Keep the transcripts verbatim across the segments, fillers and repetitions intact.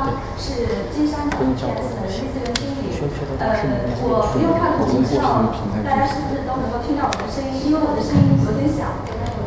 呢是金山的 P S 的人力资源经理。呃，我不用换口音，知道大家是不是都能够听到我的声音？因为我的声音有点小。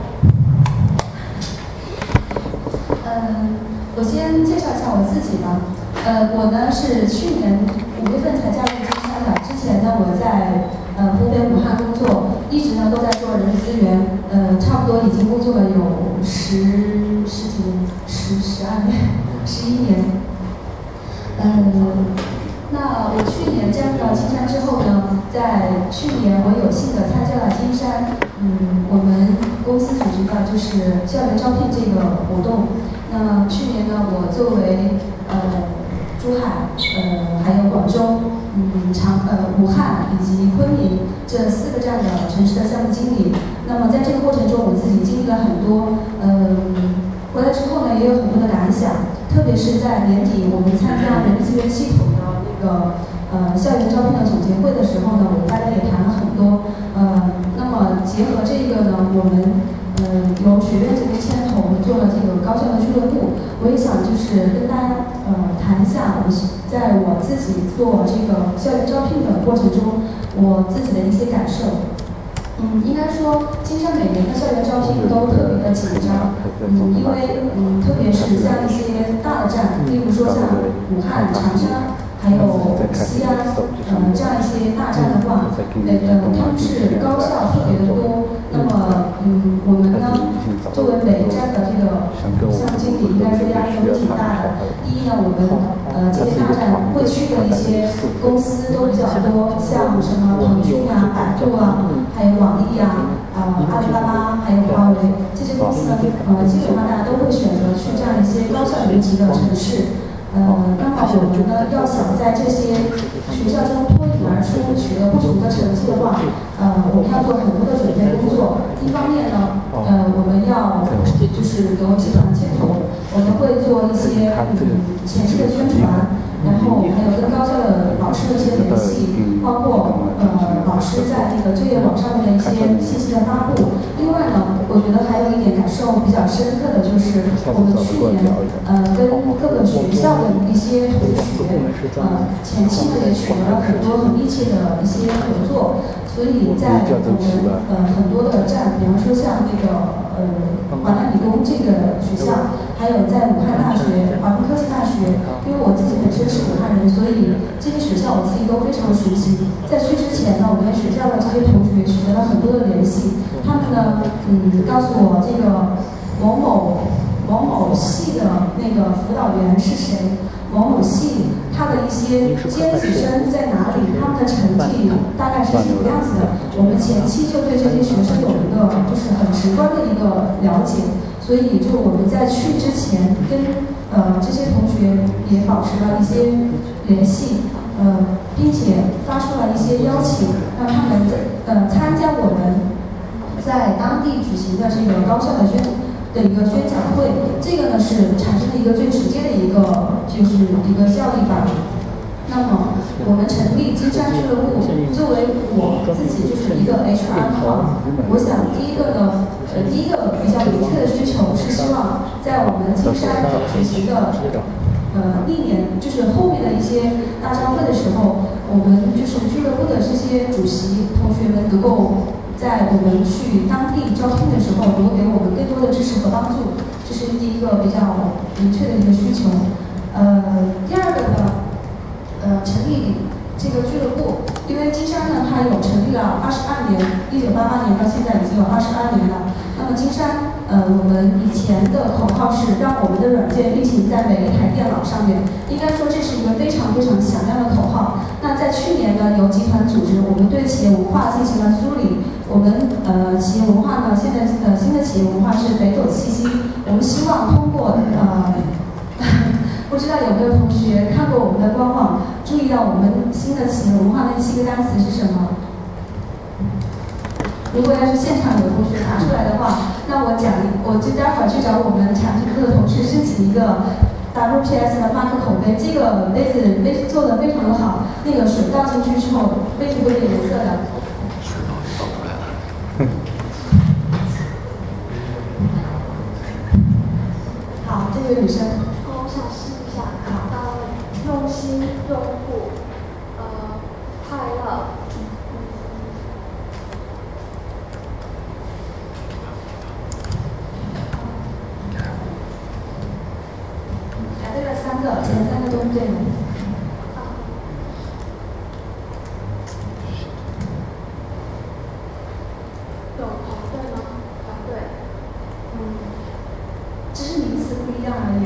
嗯，我先介绍一下我自己吧。呃，我呢是去年五月份才加入金山的，之前呢我在呃湖北武汉工作，一直呢都在做人力资源，呃，差不多已经工作了有十十几年，十十二年，十一年。嗯，那我去年加入到金山之后呢，在去年我有幸的参加了金山，嗯，我们公司组织的就是校园招聘这个活动。那去年呢，我作为呃珠海、呃还有广州、嗯长呃武汉以及昆明这四个站的城市的项目经理，那么在这个过程中，我自己经历了很多，嗯，回来之后呢，也有很多的感想，特别是在年底我们参加人力资源系统的那个呃校园招聘的总结会的时候呢，我们大家也谈了很多，呃，那么结合这个呢，我们。嗯，由学院这边牵头，我们做了这个高校的俱乐部。我也想就是跟大家呃谈一下，我在我自己做这个校园招聘的过程中，我自己的一些感受。嗯，应该说，金山每年的校园招聘都特别的紧张。嗯，因为嗯，特别是像一些大的站，例如说像武汉、长沙。还有西安，呃，这样一些大站的话，呃，他们是高校特别的多。那么，嗯，我们呢，作为每一站的这个项目经理，应该说压力都挺大的。第一呢，我们呃这些大站会去的一些公司都比较多，像什么腾讯啊、百度啊，还有网易啊、呃阿里巴巴，还有华为这些公司呢，呃，基本上大家都会选择去这样一些高校云集的城市。呃，那么我们呢，要想在这些学校中脱颖而出，取得不俗的成绩的话，呃，我们要做很多的准备工作。一方面呢，呃，我们要就是由集团牵头，我们会做一些嗯前期的宣传，然后还有跟高校的老师的一些联系，包括呃老师在那个就业网上面的一些信息的发布。另外呢，我觉得还有一点感受比较深刻的就是，我们去年呃跟各个学校的一些同学，呃前期呢也取得了很多很密切的一些合作，所以在我们呃很多的站，比方说像那个呃华南理工这个学校，还有在武汉大学、华东科技大学，因为我自己本身是武汉人，所以这些学校我自己都非常熟悉。在去之前呢，我跟学校的这些同学取得了很多的联系，他们呢，嗯，告诉我这个某某某某系的那个辅导员是谁，某某系他的一些尖子生在哪里，他们的成绩大概是什么样子的。我们前期就对这些学生有一个就是很直观的一个了解，所以就我们在去之前跟呃这些同学也保持了一些联系。呃，并且发出了一些邀请，让他们呃参加我们在当地举行的这个高校的宣的一个宣讲会。这个呢是产生了一个最直接的一个就是一个效益吧。那么我们成立金山俱乐部，作为我自己就是一个 H R 的话，我想第一个呢，呃，第一个比较明确的需求是希望在我们金山举行的。呃，历年就是后面的一些大招会的时候，我们就是俱乐部的这些主席同学们能够在我们去当地招聘的时候，能够给我们更多的支持和帮助，这是第一个比较明确的一个需求。呃，第二个呢，呃，成立这个俱乐部，因为金山呢，它有成立了二十二年，一九八八年到现在已经有二十二年了。那么金山。呃，我们以前的口号是让我们的软件运行在每一台电脑上面，应该说这是一个非常非常响亮的口号。那在去年呢，由集团组织，我们对企业文化进行了梳理。我们呃企业文化呢，现在呃新的企业文化是北斗七星。我们希望通过呃，不知道有没有同学看过我们的官网，注意到我们新的企业文化那七个单词是什么？如果要是现场有同学答出来的话，那我讲，我就待会儿去找我们产品科的同事申请一个 W P S 的马克口碑。这个杯子杯做的非常的好，那个水倒进去之后，杯子会变颜色的。 水倒倒出来了。 好，这位女生。 哦，我想试一下。好， 用户呃快乐。 答对了三个，前三个都是对的。 有团队吗？团队。 嗯，只是名词不一样而已。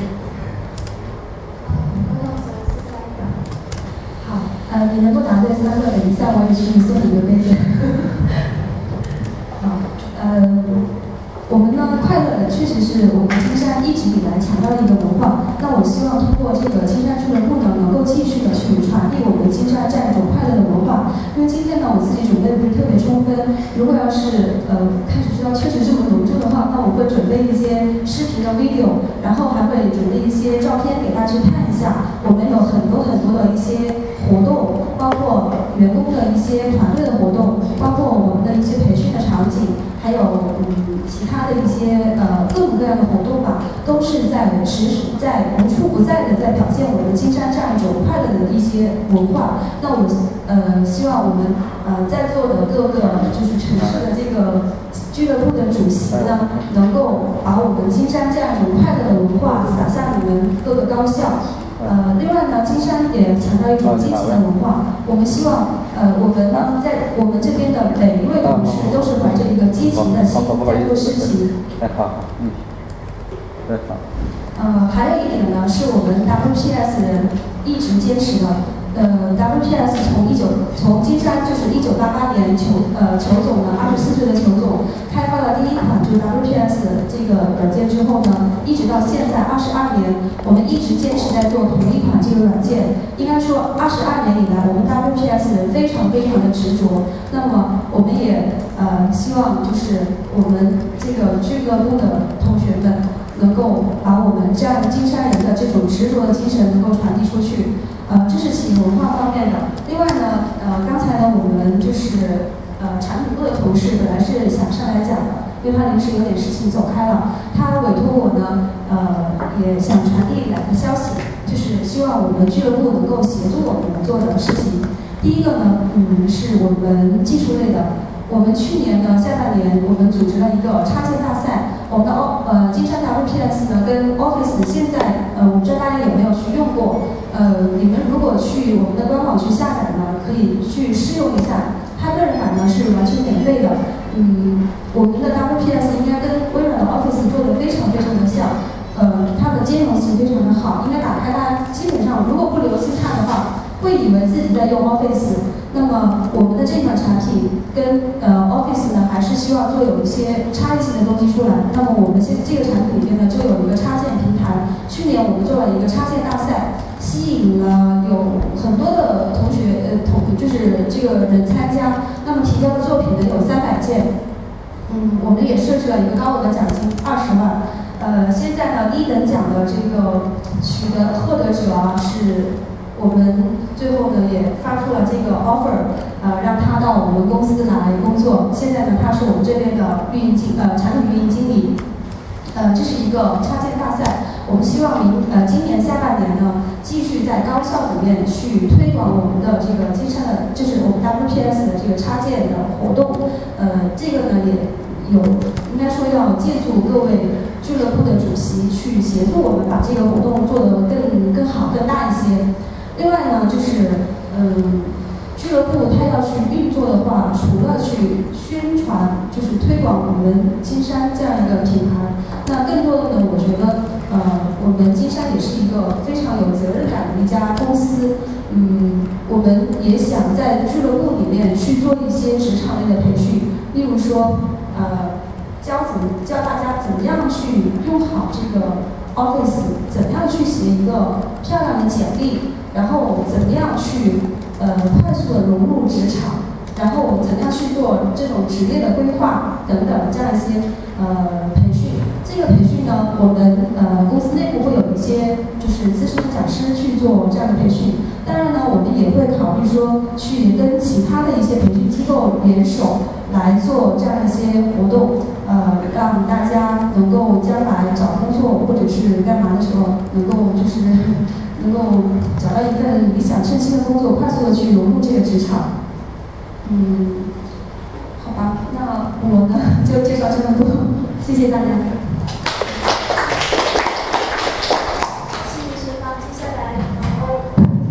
我想选是三个。 好，呃，你能够答对三个，等一下我也去送你一个杯子。好，呃。我们呢，快乐的确实是我们金山一直以来强调的一个文化。那我希望通过这个金山俱乐部呢，能够继续的去传递我们金山这样一种快乐的文化。因为今天呢，我自己准备不是特别充分。如果要是呃开始知道确实这么隆重的话，那我会准备一些视频的 video， 然后还会准备一些照片给大家去看一下。我们有很多很多的一些活动，包括员工的一些团队的活动，包括我们的一些培训的场景，还有嗯其他的一些呃各种各样的活动吧，都是在时时在无处不在的在表现我们金山这样一种快乐的一些文化。那我呃希望我们呃在座的各个就是城市的这个俱乐部的主席呢，能够把我们金山这样一种快乐的文化撒向你们各个高校。呃，另外呢，金山也强调一种积极的文化。我们希望，呃，我们呢，在我们这边的每一位同事都是怀着一个积极的心在做事情。 嗯，对好。 呃，还有一点呢，是我们 W P S 人一直坚持的。呃 ，W P S 从一九从金山就是一九八八年裘呃裘总呢，二十四岁的裘总开发了第一款就是 W P S 这个软件之后呢，一直到现在二十二年，我们一直坚持在做同一款这个软件。应该说，二十二年以来，我们 W P S 人非常非常的执着。那么，我们也呃希望就是我们这个俱乐部的同学们能够把我们这样金山人的这种执着的精神能够传递出去。呃，这是企业文化方面的。另外呢，呃，刚才呢，我们就是呃产品部的同事本来是想上来讲的，因为他临时有点事情走开了。他委托我呢，呃，也想传递两个消息，就是希望我们俱乐部能够协助我们做的事情。第一个呢，嗯，是我们技术类的。我们去年呢下半年，我们组织了一个插件大赛。我们的呃金山 W P S 呢跟 Office 现在呃我不知道大家有没有去用过。呃，你们如果去我们的官网去下载呢，可以去试用一下。它个人版呢是完全免费的。嗯，我们的 W P S 应该跟微软的 Office 做的非常非常的像。呃，它的兼容性非常的好，应该打开它基本上如果不留心看的话，会以为自己在用 Office。那么我们的这款产品跟呃 Office 呢，还是希望做有一些差异性的东西出来。那么我们现这个产品里面呢，就有一个插件平台。去年我们做了一个插件大赛，吸引了有很多的同学呃同就是这个人参加。那么提交的作品呢有三百件。嗯，我们也设置了一个高额的奖金二十万。呃，现在呢一等奖的这个取得获得者啊是。我们最后呢也发出了这个 offer， 呃，让他到我们公司来工作。现在呢，他是我们这边的运营经呃产品运营经理。呃，这是一个插件大赛。我们希望明呃今年下半年呢，继续在高校里面去推广我们的这个金山的，就是我们 W P S 的这个插件的活动。呃，这个呢也有应该说要借助各位俱乐部的主席去协助我们把这个活动做得更更好、更大一些。另外呢，就是嗯，俱乐部它要去运作的话，除了去宣传，就是推广我们金山这样一个品牌，那更多的呢，我觉得呃，我们金山也是一个非常有责任感的一家公司。嗯，我们也想在俱乐部里面去做一些职场类的培训，例如说呃，教怎么教大家怎么样去用好这个 Office， 怎么样去写一个漂亮的简历。然后怎么样去呃快速的融入职场，然后我们怎么样去做这种职业的规划等等这样一些呃培训。这个培训呢，我们呃公司内部会有一些就是资深讲师去做这样的培训。当然呢，我们也会考虑说去跟其他的一些培训机构联手来做这样一些活动，呃，让大家能够将来找工作或者是干嘛的时候，能够就是能够找到一份理想称心的工作，快速的去融入这个职场。嗯，好吧，那我呢就介绍这么多，谢谢大家。 谢谢石方，接下来王欧。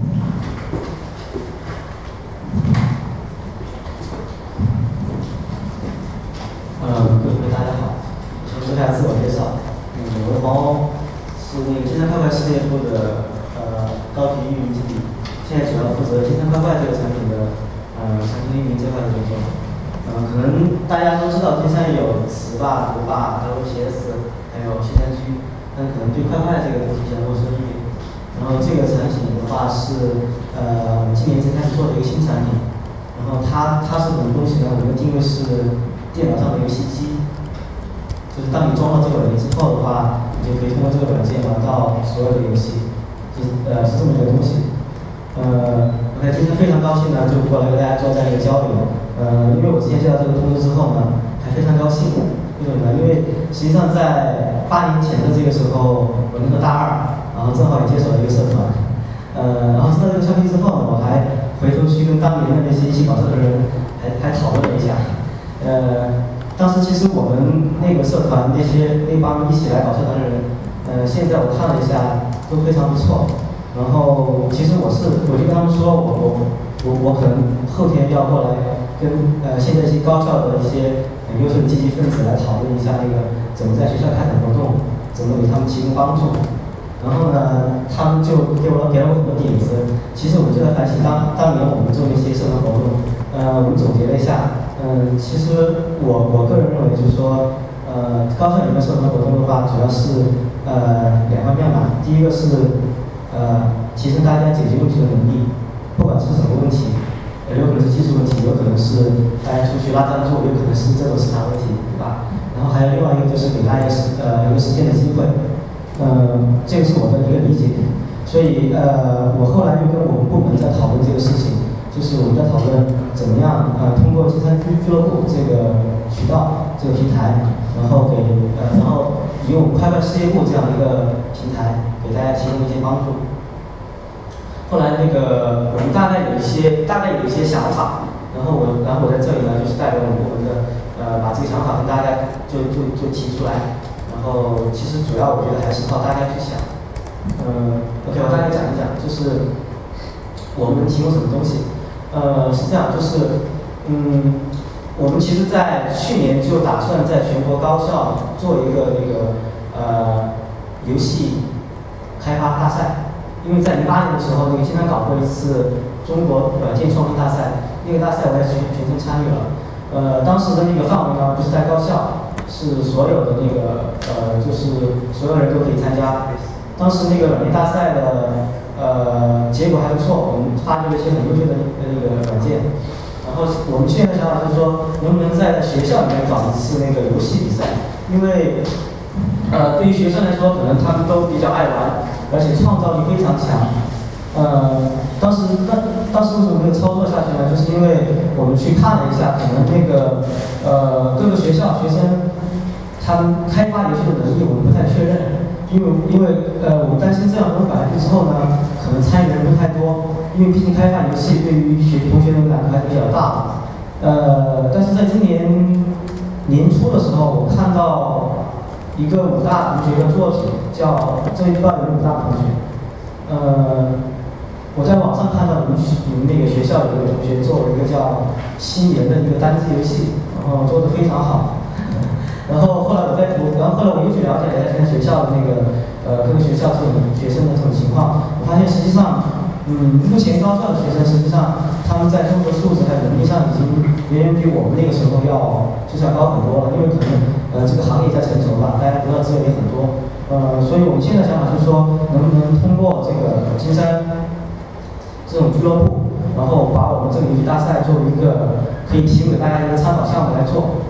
嗯，各位大家好，首先做下自我介绍。嗯，我是黄欧，是那个金山快快系列部的呃高级运营经理，现在主要负责金山快快这个产品的呃产品运营这块的工作。嗯、呃，可能大家都知道金山有词霸、读霸、L P S， 还有新山居，但可能对快快这个东西比较陌生一点。然后这个产品的话是呃今年才开始做的一个新产品，然后它它是什么东西呢？我们的定位是电脑上的游戏机，就是当你装了这个软件之后的话，你就可以通过这个软件玩到所有的游戏，是呃是这么一个东西。呃，我在今天非常高兴呢，就过来跟大家做这样一个交流。呃，因为我之前接到这个通知之后呢，还非常高兴。为什么呢？因为实际上在八年前的这个时候，我那个大二，然后正好也接手了一个社团。呃，然后知道这个消息之后呢，我还回头去跟当年的那些一起搞这个人还还讨论了一下。呃，当时其实我们那个社团那些那帮一起来搞社团的人，呃，现在我看了一下都非常不错。然后其实我是我就跟他们说，我我我我可能后天要过来跟呃现在一些高校的一些很优秀的积极分子来讨论一下那个怎么在学校开展活动，怎么给他们提供帮助。然后呢，他们就给我给了我很多点子。其实我就在反省当当年我们做那些社团活动，呃，我们总结了一下。嗯，其实我我个人认为就是说，呃，高校里面社团活动的话，主要是呃两方面嘛。第一个是呃提升大家解决问题的能力，不管是什么问题，呃有可能是技术问题，有可能是大家出去拉赞助，有可能是这种市场问题，对吧？然后还有另外一个就是给大家实呃一个实践的机会，呃，这个是我的一个理解。所以呃，我后来又跟我们部门在讨论这个事情。就是我们在讨论怎么样呃通过金山俱俱乐部这个渠道这个平台，然后给呃然后以我们快快事业部这样的一个平台给大家提供一些帮助。后来那个我们大概有一些大概有一些想法，然后我然后我在这里呢就是代表我们部门的呃把这个想法跟大家就就就提出来，然后其实主要我觉得还是靠大家去想。嗯 ，OK， 我大概讲一讲，就是我们提供什么东西。呃，是这样，就是，嗯，我们其实，在去年就打算在全国高校做一个那个呃游戏开发大赛，因为在零八年的时候，那个经常搞过一次中国软件创新大赛，那个大赛我也是全程参与了。呃，当时的那个范围呢，不是在高校，是所有的那个呃，就是所有人都可以参加。当时那个软件大赛的。呃，结果还不错，我们发掘了一些很优秀的那个软件。然后我们现在的想法就是说，能不能在学校里面搞一次那个游戏比赛？因为，呃，对于学生来说，可能他们都比较爱玩，而且创造力非常强。呃，当时当当时为什么没有操作下去呢？就是因为我们去看了一下，可能那个呃各个学校学生他们开发游戏的能力，我们不太确认。因为因为呃，我们担心这样的反馈之后呢，可能参与的人不太多，因为毕竟开发游戏对于学同学们来说还是比较大。呃，但是在今年年初的时候，我看到一个武大同学的作品，叫这一段有武大同学。呃，我在网上看到你们你们那个学校有一个同学做了一个叫《新年》的一个单机游戏，然后做得非常好。然后后来我在我，然后后来我又去了解了一下现在学校的那个呃各个学校这种学生的这种情况，我发现实际上，嗯，目前高校的学生实际上他们在综合素质还有能力上已经远远比我们那个时候要就是要高很多了，因为可能呃这个行业在成熟吧，大家得到资源也很多，呃，所以我们现在想法就是说，能不能通过这个金山这种俱乐部，然后把我们这个游戏大赛作为一个可以提供给大家一个参考项目来做。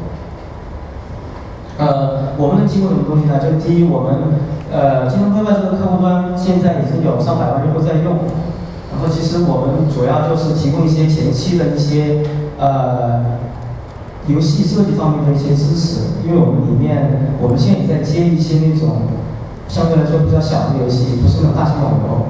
呃，我们能提供什么东西呢？就是第一，我们呃，金山快快这个客户端现在已经有上百万用户在用，然后其实我们主要就是提供一些前期的一些呃游戏设计方面的一些支持，因为我们里面我们现在也在接一些那种相对来说比较小的游戏，不是那种大型网游，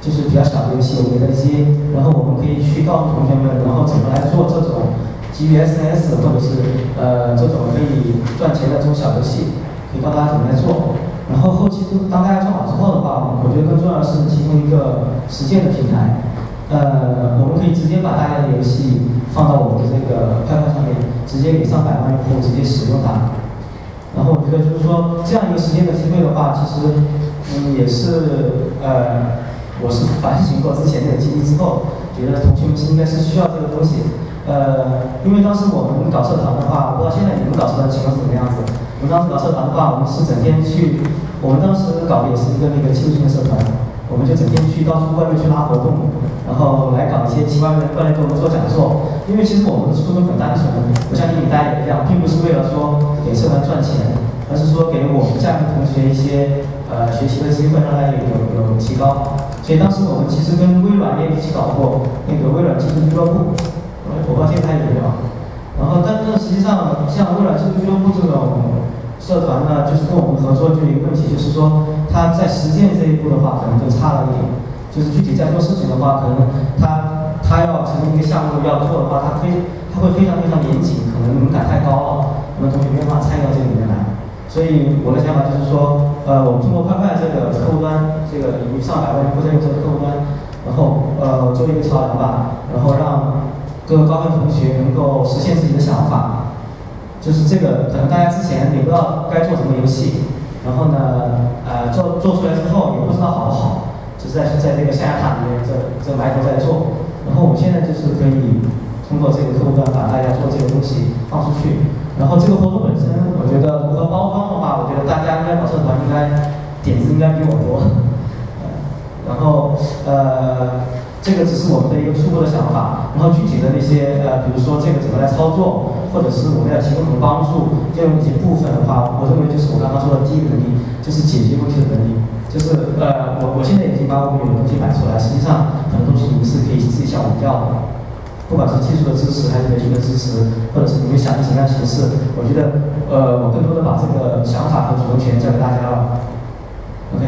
就是比较小的游戏，我们给它接，然后我们可以去告诉同学们，然后怎么来做这种基于 S N S 或者是呃这种可以赚钱的这种小游戏，可以告诉大家怎么来做。然后后期当大家做好之后的话，我觉得更重要的是提供一个实践的平台。呃，我们可以直接把大家的游戏放到我们的这个快快上面，直接给上百万用户直接使用它。然后我觉得就是说这样一个实践的机会的话，其实嗯也是呃。我是反省过之前的经历之后，觉得同学们是应该是需要这个东西。呃，因为当时我们搞社团的话，不知道现在你们搞社团的情况是怎么样子。我们当时搞社团的话，我们是整天去，我们当时搞的也是一个那个技术性的社团，我们就整天去到处外面去拉活动，然后来搞一些奇怪的过来给我们做讲座。因为其实我们的初衷很单纯，我相信你们大家也一样，并不是为了说给社团赚钱，而是说给我们这样的同学一些呃学习的机会，让大家有有有提高。所以当时我们其实跟微软也一起搞过那个微软技术俱乐部，我不知道现在有没有。然后，但是实际上，像微软技术俱乐部这种社团呢，就是跟我们合作就有一个问题，就是说它在实践这一步的话，可能就差了一点。就是具体在做事情的话，可能它它要成立一个项目要做的话，它非它会非常非常严谨，可能门槛太高了，很多同学没办法参与到这里面来。所以我的想法就是说，呃，我们通过快快这个客户端，这个有上百万用户在用这个客户端，然后呃做一个桥梁吧，然后让各个高分同学能够实现自己的想法。就是这个，可能大家之前也不知道该做什么游戏，然后呢，呃，做做出来之后也不知道好不好，就是在在这个象牙塔里面这这埋头在做。然后我们现在就是可以通过这个客户端把大家做这个东西放出去。然后这个活动本身，我觉得如何包装的话，我觉得大家应该搞社团应该点子应该比我多。呃、然后呃，这个只是我们的一个初步的想法。然后具体的那些呃，比如说这个怎么来操作，或者是我们要提供什么帮助，这样一些部分的话，我认为就是我刚刚说的第一个能力，就是解决问题的能力。就是呃，我我现在已经把我们有的东西摆出来，实际上很多东西你们是可以自己向我们要的。不管是技术的支持还是培训的支持，或者是你们想的什么样形式，我觉得，呃，我更多的把这个想法和主动权交给大家了。OK，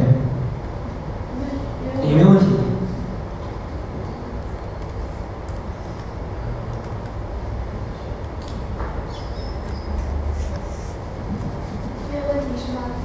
有没有问题？ 没有问题是吗？